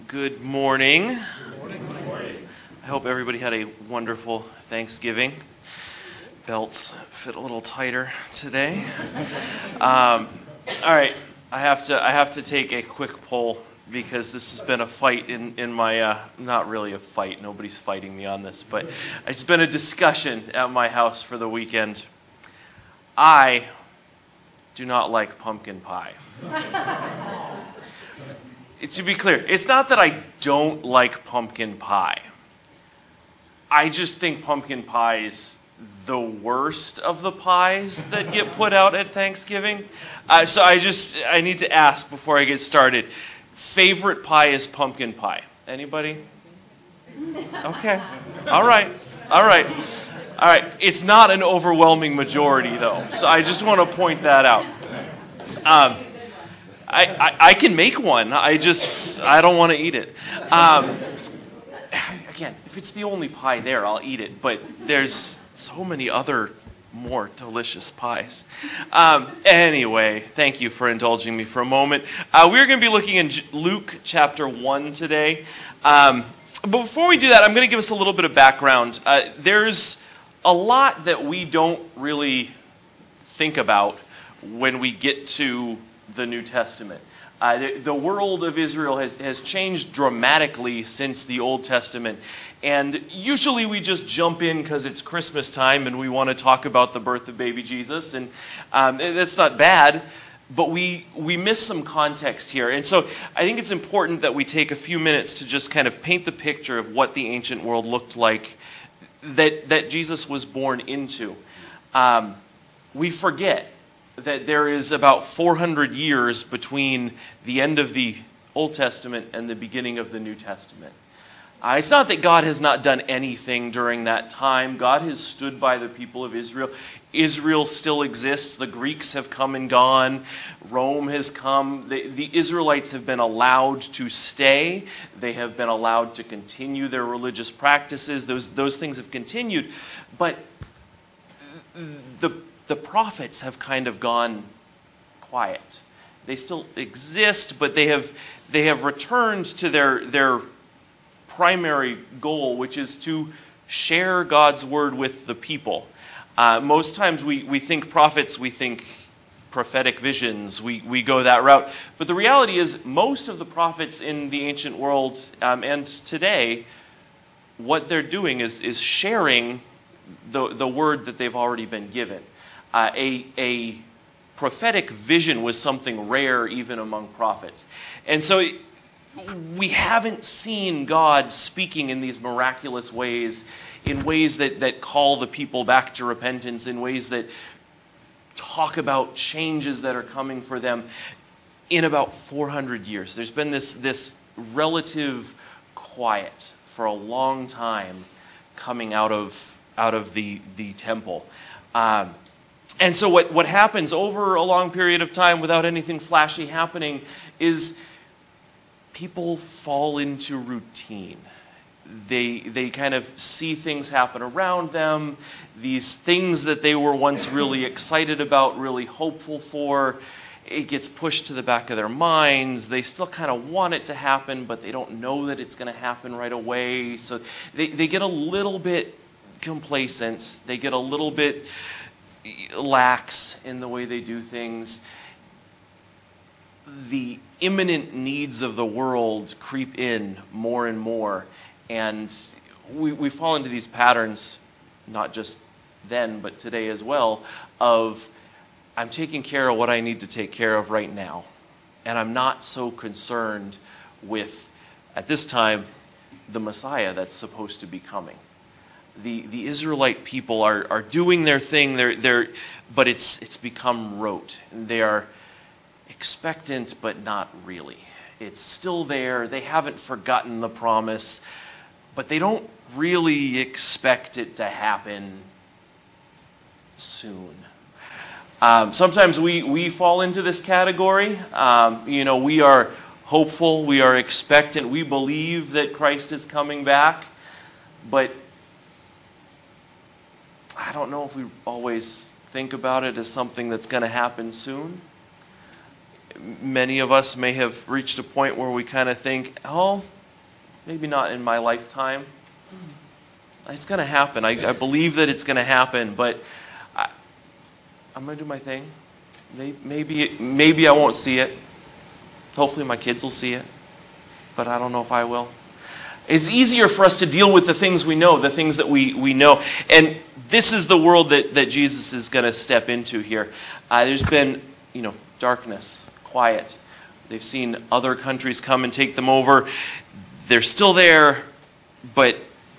Good morning. I hope everybody had a wonderful Thanksgiving. Belts fit a little tighter today. All right, I have to take a quick poll because this has been a fight in my not really a fight. Nobody's fighting me on this, but it's been a discussion at my house for the weekend. I do not like pumpkin pie. To be clear, it's not that I don't like pumpkin pie. I just think pumpkin pie is the worst of the pies that get put out at Thanksgiving. So I need to ask before I get started. Favorite pie is pumpkin pie. Anybody? Okay. All right. It's not an overwhelming majority, though. So I just want to point that out. I can make one. I don't want to eat it. Again, if it's the only pie there, I'll eat it. But there's so many other more delicious pies. Anyway, thank you for indulging me for a moment. We're going to be looking in Luke chapter 1 today. But before we do that, I'm going to give us a little bit of background. There's a lot that we don't really think about when we get to the New Testament. The world of Israel has changed dramatically since the Old Testament. And usually we just jump in because it's Christmas time and we want to talk about the birth of baby Jesus. And that's not bad, but we miss some context here. And so I think it's important that we take a few minutes to just kind of paint the picture of what the ancient world looked like that Jesus was born into. We forget that there is about 400 years between the end of the Old Testament and the beginning of the New Testament. It's not that God has not done anything during that time. God has stood by the people of Israel. Israel still exists. The Greeks have come and gone. Rome has come. The Israelites have been allowed to stay. They have been allowed to continue their religious practices. Those things have continued. But the prophets have kind of gone quiet. They still exist, but they have returned to their primary goal, which is to share God's word with the people. Most times we think prophets, we think prophetic visions, we go that route. But the reality is most of the prophets in the ancient world and today, what they're doing is sharing the word that they've already been given. A prophetic vision was something rare even among prophets. And so we haven't seen God speaking in these miraculous ways, in ways that call the people back to repentance, in ways that talk about changes that are coming for them in about 400 years. There's been this relative quiet for a long time coming out of the temple. And so what happens over a long period of time without anything flashy happening is people fall into routine. They kind of see things happen around them. These things that they were once really excited about, really hopeful for, it gets pushed to the back of their minds. They still kind of want it to happen, but they don't know that it's going to happen right away. So they get a little bit complacent. They get a little bit lax in the way they do things. The imminent needs of the world creep in more and more, and we fall into these patterns, not just then, but today as well, of I'm taking care of what I need to take care of right now, and I'm not so concerned with, at this time, the Messiah that's supposed to be coming. The Israelite people are doing their thing, but it's become rote. They are expectant, but not really. It's still there. They haven't forgotten the promise, but they don't really expect it to happen soon. Sometimes we fall into this category. We are hopeful. We are expectant. We believe that Christ is coming back, but I don't know if we always think about it as something that's going to happen soon. Many of us may have reached a point where we kind of think, oh, maybe not in my lifetime. It's going to happen. I believe that it's going to happen, but I'm going to do my thing. Maybe I won't see it. Hopefully my kids will see it, but I don't know if I will. It's easier for us to deal with the things we know, the things that we know. And this is the world that Jesus is going to step into here. There's been, darkness, quiet. They've seen other countries come and take them over. They're still there, but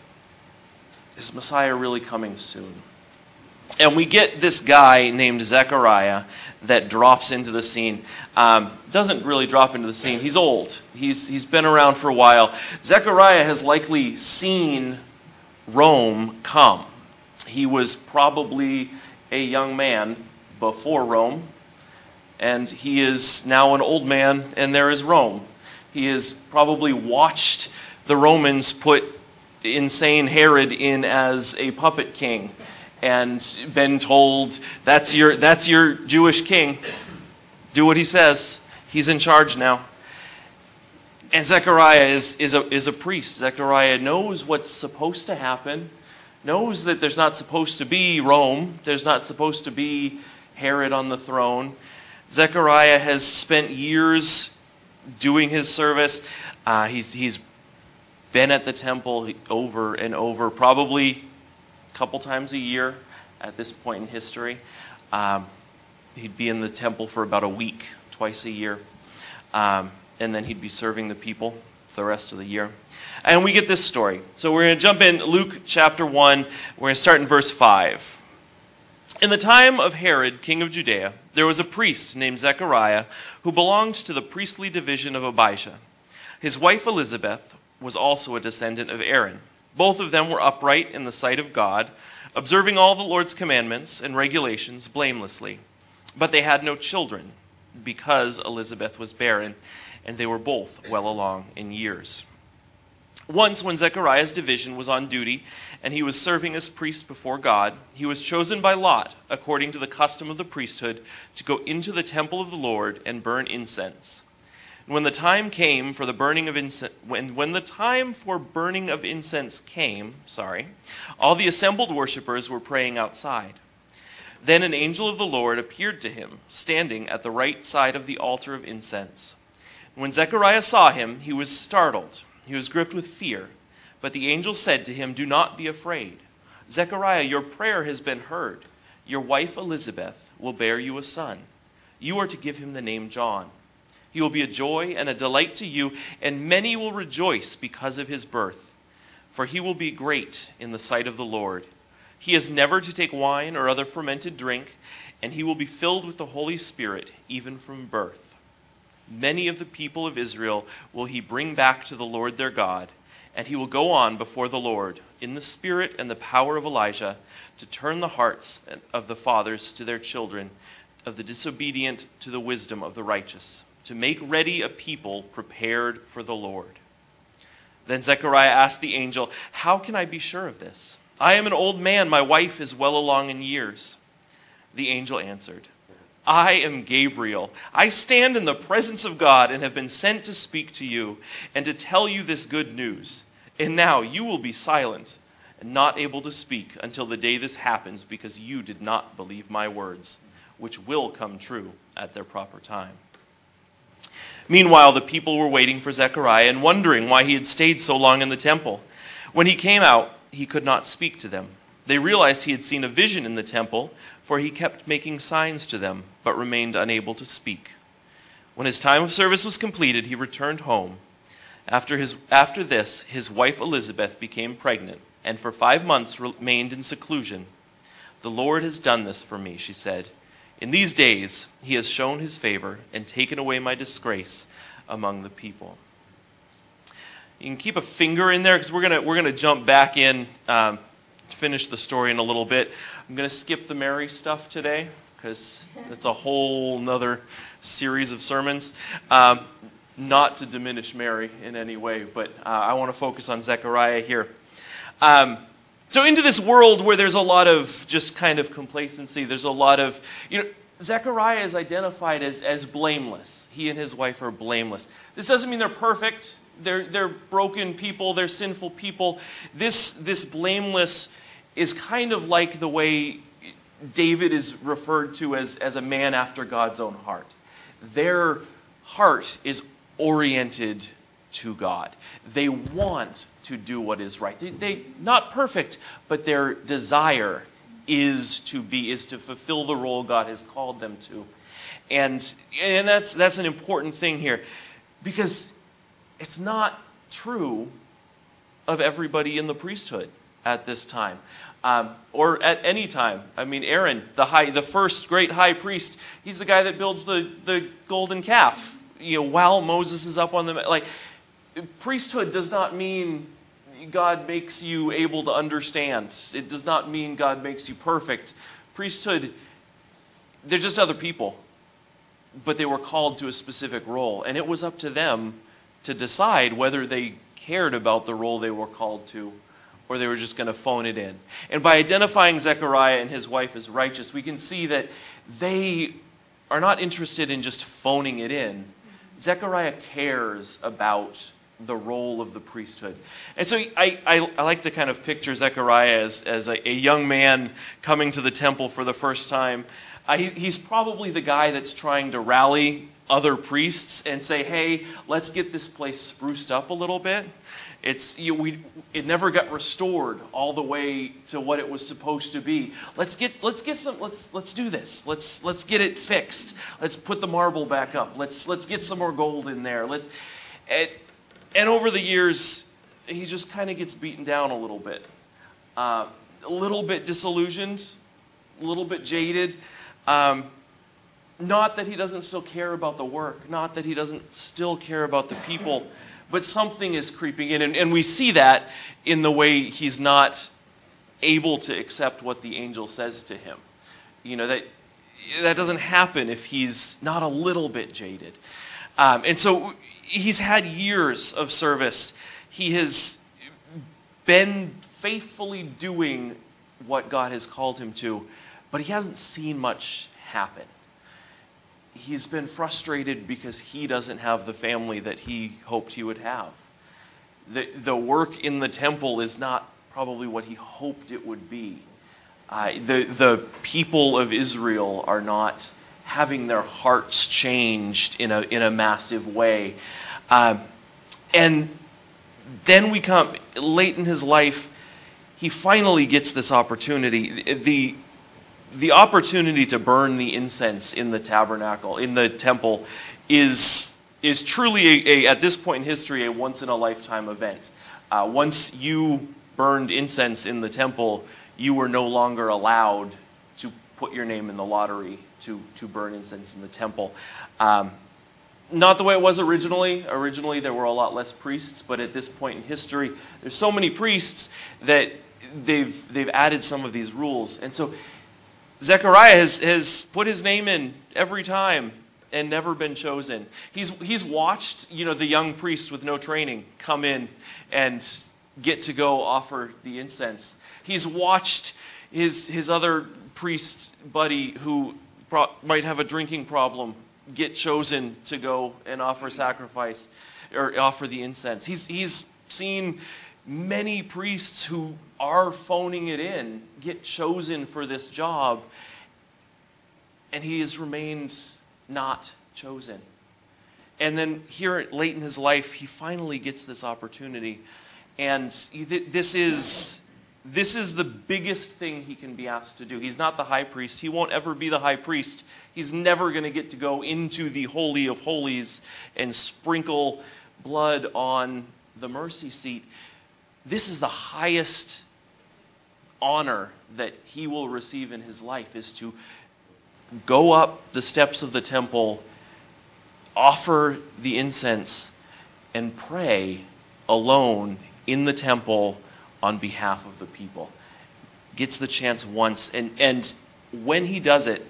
is Messiah really coming soon? And we get this guy named Zechariah that drops into the scene. Doesn't really drop into the scene. He's old. He's been around for a while. Zechariah has likely seen Rome come. He was probably a young man before Rome, and he is now an old man, and there is Rome. He has probably watched the Romans put insane Herod in as a puppet king and been told, that's your Jewish king. Do what he says. He's in charge now. And Zechariah is a priest. Zechariah knows what's supposed to happen, knows that there's not supposed to be Rome, there's not supposed to be Herod on the throne. Zechariah has spent years doing his service. He's been at the temple over and over, probably a couple times a year at this point in history. He'd be in the temple for about a week, twice a year. And then he'd be serving the people for the rest of the year. And we get this story. So we're going to jump in Luke chapter 1. We're going to start in verse 5. In the time of Herod, king of Judea, there was a priest named Zechariah who belonged to the priestly division of Abijah. His wife Elizabeth was also a descendant of Aaron. Both of them were upright in the sight of God, observing all the Lord's commandments and regulations blamelessly. But they had no children, because Elizabeth was barren, and they were both well along in years. Once, when Zechariah's division was on duty, and he was serving as priest before God, he was chosen by lot, according to the custom of the priesthood, to go into the temple of the Lord and burn incense. When the time came for the burning of incense, when the time for burning of incense came, all the assembled worshippers were praying outside. Then an angel of the Lord appeared to him, standing at the right side of the altar of incense. When Zechariah saw him, he was startled. He was gripped with fear. But the angel said to him, "Do not be afraid. Zechariah, your prayer has been heard. Your wife Elizabeth will bear you a son. You are to give him the name John. He will be a joy and a delight to you, and many will rejoice because of his birth. For he will be great in the sight of the Lord. He is never to take wine or other fermented drink, and he will be filled with the Holy Spirit even from birth. Many of the people of Israel will he bring back to the Lord their God, and he will go on before the Lord in the spirit and the power of Elijah to turn the hearts of the fathers to their children, of the disobedient to the wisdom of the righteous, to make ready a people prepared for the Lord." Then Zechariah asked the angel, "How can I be sure of this? I am an old man, my wife is well along in years." The angel answered, "I am Gabriel. I stand in the presence of God and have been sent to speak to you and to tell you this good news. And now you will be silent and not able to speak until the day this happens, because you did not believe my words, which will come true at their proper time." Meanwhile, the people were waiting for Zechariah and wondering why he had stayed so long in the temple. When he came out, he could not speak to them. They realized he had seen a vision in the temple, for he kept making signs to them, but remained unable to speak. When his time of service was completed, he returned home. After this, his wife Elizabeth became pregnant, and for 5 months remained in seclusion. "The Lord has done this for me," she said. "In these days he has shown his favor and taken away my disgrace among the people." You can keep a finger in there, because we're gonna jump back in, finish the story in a little bit. I'm gonna skip the Mary stuff today, because it's a whole nother series of sermons. Not to diminish Mary in any way, but I want to focus on Zechariah here. So into this world where there's a lot of just kind of complacency, there's a lot of, Zechariah is identified as blameless. He and his wife are blameless. This doesn't mean they're perfect. They're broken people, they're sinful people. This blameless is kind of like the way David is referred to as a man after God's own heart. Their heart is oriented to God. They want to do what is right. They not perfect, but their desire is to fulfill the role God has called them to. And that's an important thing here, because it's not true of everybody in the priesthood at this time, or at any time. I mean, Aaron, the first great high priest, he's the guy that builds the golden calf, while Moses is up on the priesthood does not mean God makes you able to understand. It does not mean God makes you perfect. Priesthood, they're just other people, but they were called to a specific role, and it was up to them to decide whether they cared about the role they were called to, or they were just going to phone it in. And by identifying Zechariah and his wife as righteous, we can see that they are not interested in just phoning it in. Zechariah cares about the role of the priesthood. And so I like to kind of picture Zechariah as a young man coming to the temple for the first time. He's probably the guy that's trying to rally other priests and say, hey, let's get this place spruced up a little bit. It never got restored all the way to what it was supposed to be. Let's do this. Let's get it fixed. Let's put the marble back up. Let's get some more gold in there. And over the years, he just kind of gets beaten down a little bit disillusioned, a little bit jaded. Not that he doesn't still care about the work, not that he doesn't still care about the people, but something is creeping in. And we see that in the way he's not able to accept what the angel says to him. That doesn't happen if he's not a little bit jaded. And so he's had years of service. He has been faithfully doing what God has called him to, but he hasn't seen much happen. He's been frustrated because he doesn't have the family that he hoped he would have. The work in the temple is not probably what he hoped it would be. The people of Israel are not having their hearts changed in a massive way. And then we come late in his life, he finally gets this opportunity. The opportunity to burn the incense in the tabernacle, in the temple, is truly, at this point in history, a once-in-a-lifetime event. Once you burned incense in the temple, you were no longer allowed to put your name in the lottery to burn incense in the temple. Not the way it was originally. Originally, there were a lot less priests, but at this point in history, there's so many priests that they've added some of these rules. And so Zechariah has put his name in every time and never been chosen. He's watched, the young priests with no training come in and get to go offer the incense. He's watched his other priest buddy who might have a drinking problem get chosen to go and offer sacrifice or offer the incense. He's seen many priests who are phoning it in get chosen for this job, and he has remained not chosen. And then here late in his life, he finally gets this opportunity, and this is the biggest thing he can be asked to do. He's not the high priest. He won't ever be the high priest. He's never going to get to go into the Holy of Holies and sprinkle blood on the mercy seat. This is the highest honor that he will receive in his life, is to go up the steps of the temple, offer the incense, and pray alone in the temple on behalf of the people. Gets the chance once, and when he does it,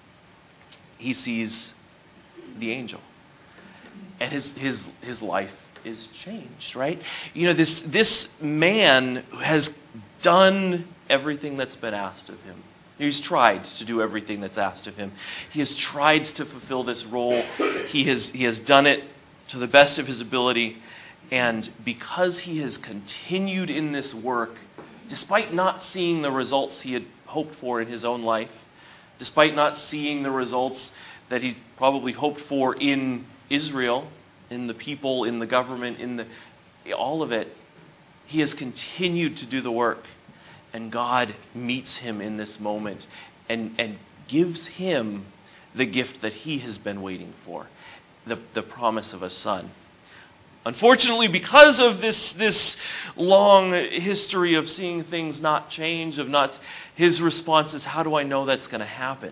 he sees the angel. And his life is changed, right? This man has done everything that's been asked of him. He's tried to do everything that's asked of him. He has tried to fulfill this role. He has done it to the best of his ability. And because he has continued in this work, despite not seeing the results he had hoped for in his own life, despite not seeing the results that he probably hoped for in Israel, in the people, in the government, all of it, he has continued to do the work. And God meets him in this moment and gives him the gift that he has been waiting for, the promise of a son. Unfortunately, because of this long history of seeing things not change, his response is, how do I know that's going to happen?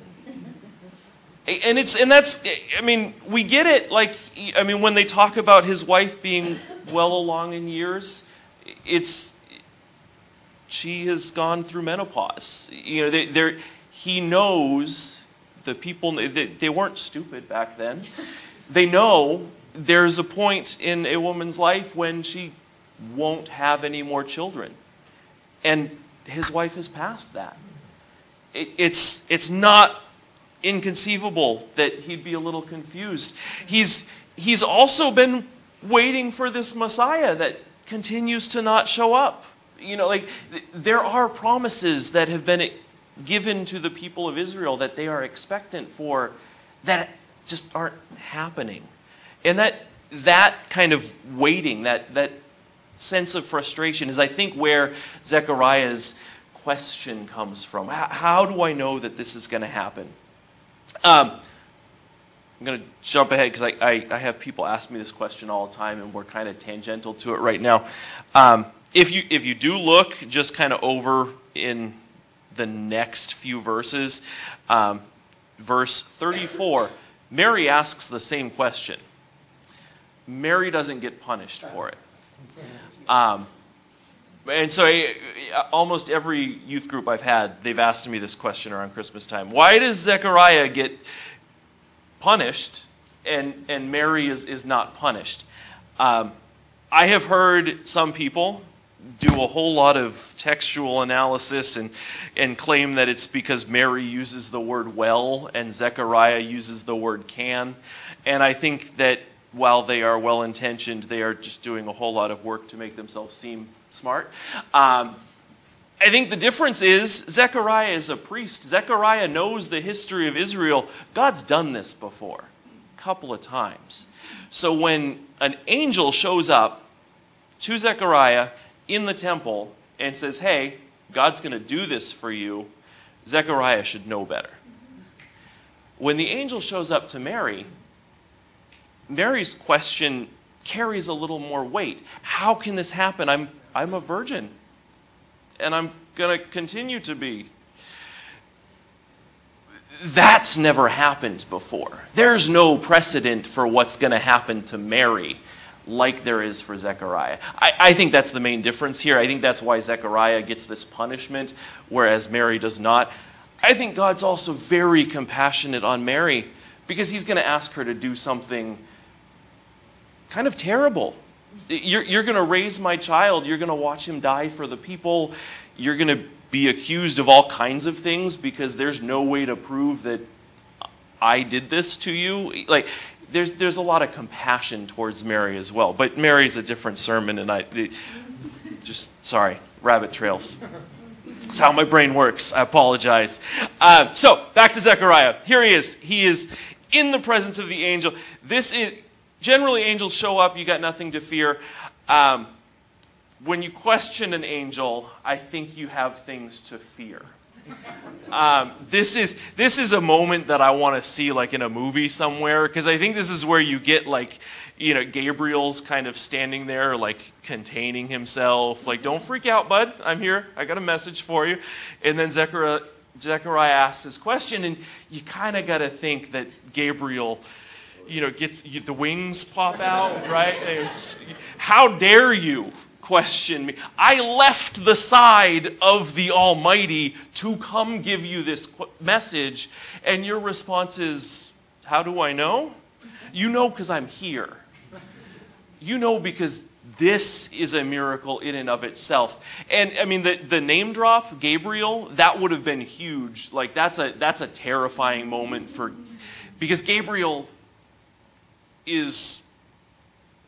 We get it. When they talk about his wife being well along in years, she has gone through menopause. He knows the people. They weren't stupid back then. They know there's a point in a woman's life when she won't have any more children. And his wife has passed that. It's not inconceivable that he'd be a little confused. He's also been waiting for this Messiah that continues to not show up. There are promises that have been given to the people of Israel that they are expectant for that just aren't happening. And that kind of waiting, that sense of frustration is, I think, where Zechariah's question comes from. How do I know that this is going to happen? I'm going to jump ahead because I have people ask me this question all the time, and we're kind of tangential to it right now. If you do look just kind of over in the next few verses, verse 34, Mary asks the same question. Mary doesn't get punished for it. And so almost every youth group I've had, they've asked me this question around Christmas time. Why does Zechariah get punished and Mary is not punished? I have heard some people do a whole lot of textual analysis and claim that it's because Mary uses the word well and Zechariah uses the word can. And I think that while they are well-intentioned, they are just doing a whole lot of work to make themselves seem smart. I think the difference is Zechariah is a priest. Zechariah knows the history of Israel. God's done this before, a couple of times. So when an angel shows up to Zechariah in the temple and says, hey, God's going to do this for you, Zechariah should know better. When the angel shows up to Mary, Mary's question carries a little more weight. How can this happen? I'm a virgin, and I'm going to continue to be. That's never happened before. There's no precedent for what's going to happen to Mary like there is for Zechariah. I think that's the main difference here. I think that's why Zechariah gets this punishment, whereas Mary does not. I think God's also very compassionate on Mary because he's going to ask her to do something kind of terrible. You're going to raise my child. You're going to watch him die for the people. You're going to be accused of all kinds of things because there's no way to prove that I did this to you. There's a lot of compassion towards Mary as well. But Mary's a different sermon, and sorry, rabbit trails. That's how my brain works. I apologize. So back to Zechariah. Here he is. He is in the presence of the angel. Generally, angels show up, you got nothing to fear. When you question an angel, I think you have things to fear. This is a moment that I want to see in a movie somewhere, because I think this is where you get Gabriel's kind of standing there containing himself, don't freak out, bud, I'm here, I got a message for you. And then Zechariah asks his question, and you kind of got to think that Gabriel gets the wings pop out, right? How dare you question me? I left the side of the Almighty to come give you this message, and your response is, how do I know? You know because I'm here. You know because this is a miracle in and of itself. And the name drop, Gabriel, that would have been huge. That's a terrifying moment because Gabriel is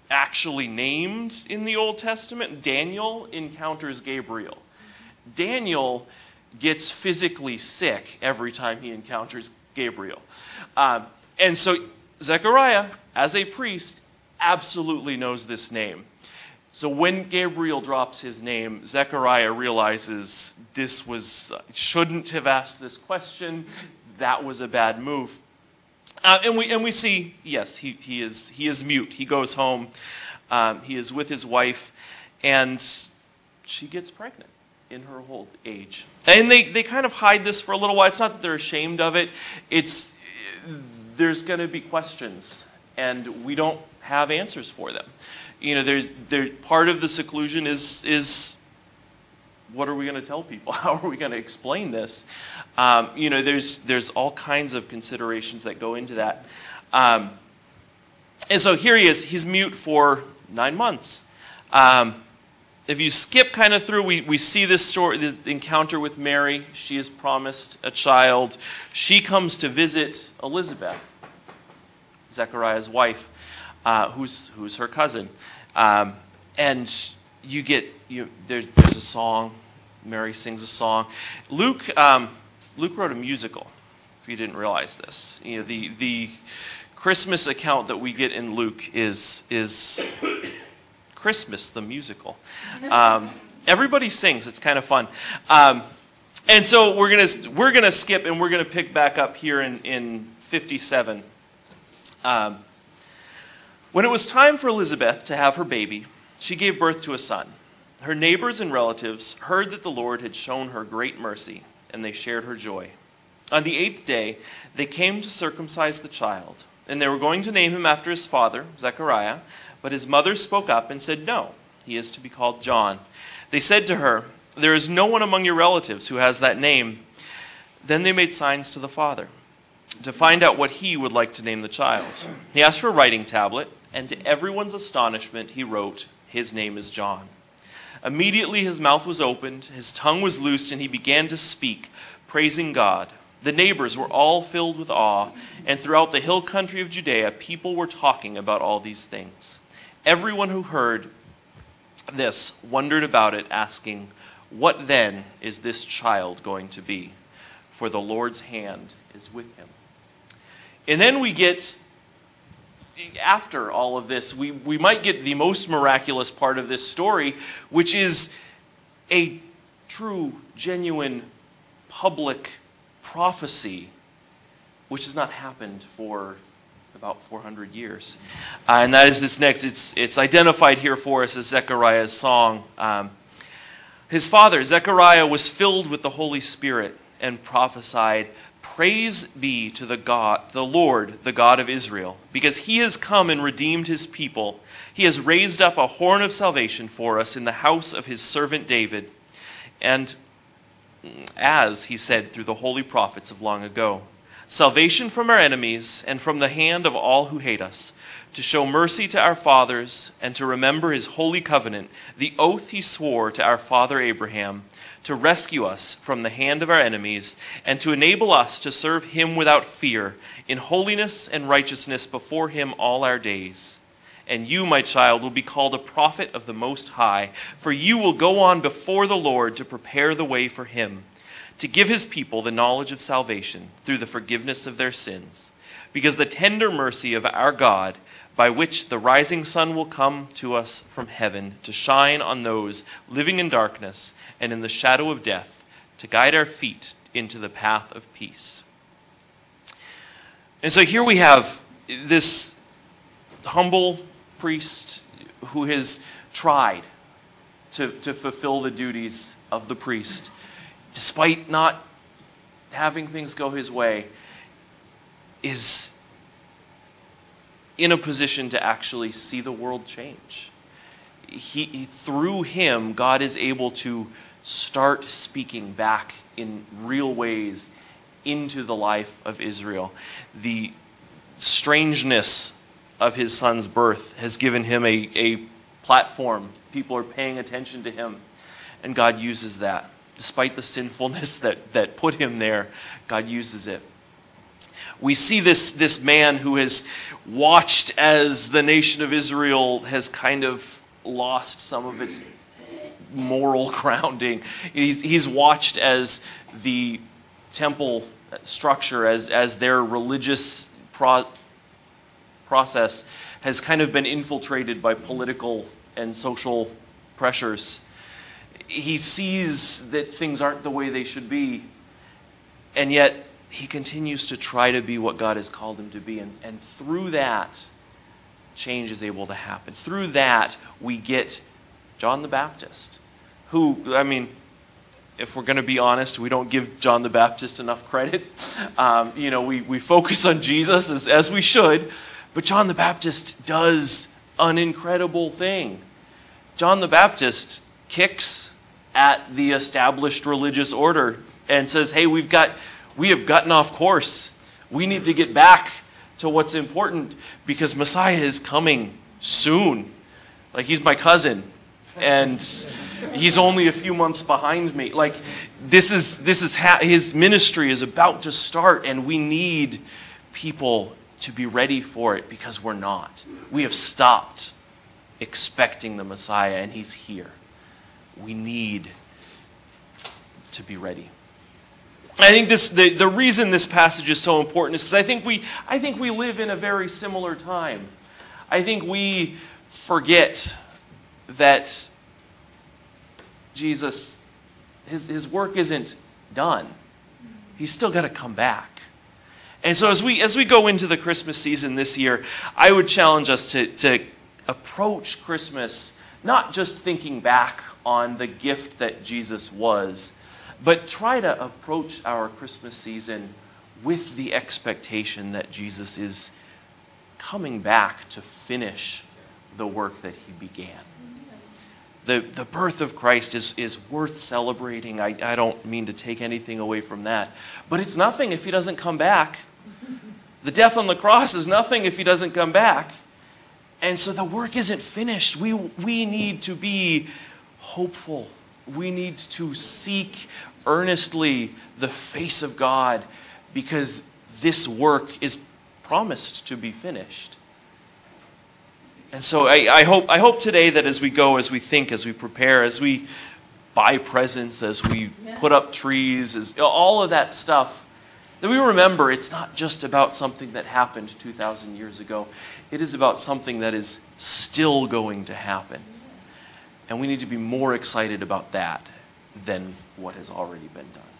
actually named in the Old Testament. Daniel encounters Gabriel. Daniel gets physically sick every time he encounters Gabriel. And so Zechariah, as a priest, absolutely knows this name. So when Gabriel drops his name, Zechariah realizes this shouldn't have asked this question. That was a bad move. And we see, yes, he is mute. He goes home. He is with his wife, and she gets pregnant in her old age. And they kind of hide this for a little while. It's not that they're ashamed of it. There's going to be questions, and we don't have answers for them. Part of the seclusion is what are we going to tell people? How are we going to explain this? There's all kinds of considerations that go into that. And so here he is. He's mute for 9 months. If you skip kind of through, we see this story, this encounter with Mary. She is promised a child. She comes to visit Elizabeth, Zechariah's wife, who's her cousin. And there's a song. Mary sings a song. Luke wrote a musical, if you didn't realize this. The Christmas account that we get in Luke is Christmas, the musical. Everybody sings. It's kind of fun. And so we're gonna skip, and we're gonna pick back up here in 57. When it was time for Elizabeth to have her baby, she gave birth to a son. Her neighbors and relatives heard that the Lord had shown her great mercy, and they shared her joy. On the 8th day, they came to circumcise the child, and they were going to name him after his father, Zechariah, but his mother spoke up and said, "No, he is to be called John." They said to her, "There is no one among your relatives who has that name." Then they made signs to the father to find out what he would like to name the child. He asked for a writing tablet, and to everyone's astonishment, he wrote, "His name is John." Immediately his mouth was opened, his tongue was loosed, and he began to speak, praising God. The neighbors were all filled with awe, and throughout the hill country of Judea, people were talking about all these things. Everyone who heard this wondered about it, asking, "What then is this child going to be? For the Lord's hand is with him." And then we get, after all of this, we might get the most miraculous part of this story, which is a true, genuine, public prophecy, which has not happened for about 400 years. And that is this next. It's identified here for us as Zechariah's song. His father, Zechariah, was filled with the Holy Spirit and prophesied, "Praise be to the Lord, the God of Israel, because he has come and redeemed his people. He has raised up a horn of salvation for us in the house of his servant David, and as he said through the holy prophets of long ago, salvation from our enemies and from the hand of all who hate us, to show mercy to our fathers and to remember his holy covenant, the oath he swore to our father Abraham, to rescue us from the hand of our enemies and to enable us to serve him without fear, in holiness and righteousness before him all our days. And you, my child, will be called a prophet of the Most High, for you will go on before the Lord to prepare the way for him, to give his people the knowledge of salvation through the forgiveness of their sins, because the tender mercy of our God, by which the rising sun will come to us from heaven, to shine on those living in darkness and in the shadow of death, to guide our feet into the path of peace." And so here we have this humble priest who has tried to fulfill the duties of the priest, despite not having things go his way, is in a position to actually see the world change. Through him, God is able to start speaking back in real ways into the life of Israel. The strangeness of his son's birth has given him a platform. People are paying attention to him, and God uses that. Despite the sinfulness that put him there, God uses it. We see this man who has watched as the nation of Israel has kind of lost some of its moral grounding. He's watched as the temple structure, as their religious process has kind of been infiltrated by political and social pressures. He sees that things aren't the way they should be, and yet he continues to try to be what God has called him to be. And through that, change is able to happen. Through that, we get John the Baptist, who, I mean, if we're going to be honest, we don't give John the Baptist enough credit. We focus on Jesus as we should, but John the Baptist does an incredible thing. John the Baptist kicks at the established religious order and says, hey, we have gotten off course. We need to get back to what's important because Messiah is coming soon. Like, he's my cousin, and he's only a few months behind me. Like, his ministry is about to start, and we need people to be ready for it because we're not. We have stopped expecting the Messiah, and he's here. We need to be ready. I think the reason this passage is so important is because I think we live in a very similar time. I think we forget that Jesus, his work isn't done. He's still got to come back. And so as we go into the Christmas season this year, I would challenge us to approach Christmas not just thinking back on the gift that Jesus was, but try to approach our Christmas season with the expectation that Jesus is coming back to finish the work that he began. The birth of Christ is worth celebrating. I don't mean to take anything away from that. But it's nothing if he doesn't come back. The death on the cross is nothing if he doesn't come back. And so the work isn't finished. We need to be hopeful. We need to seek earnestly the face of God because this work is promised to be finished. And so I hope today that as we go, as we think, as we prepare, as we buy presents, as we put up trees, as all of that stuff, that we remember it's not just about something that happened 2,000 years ago. It is about something that is still going to happen. And we need to be more excited about that than what has already been done.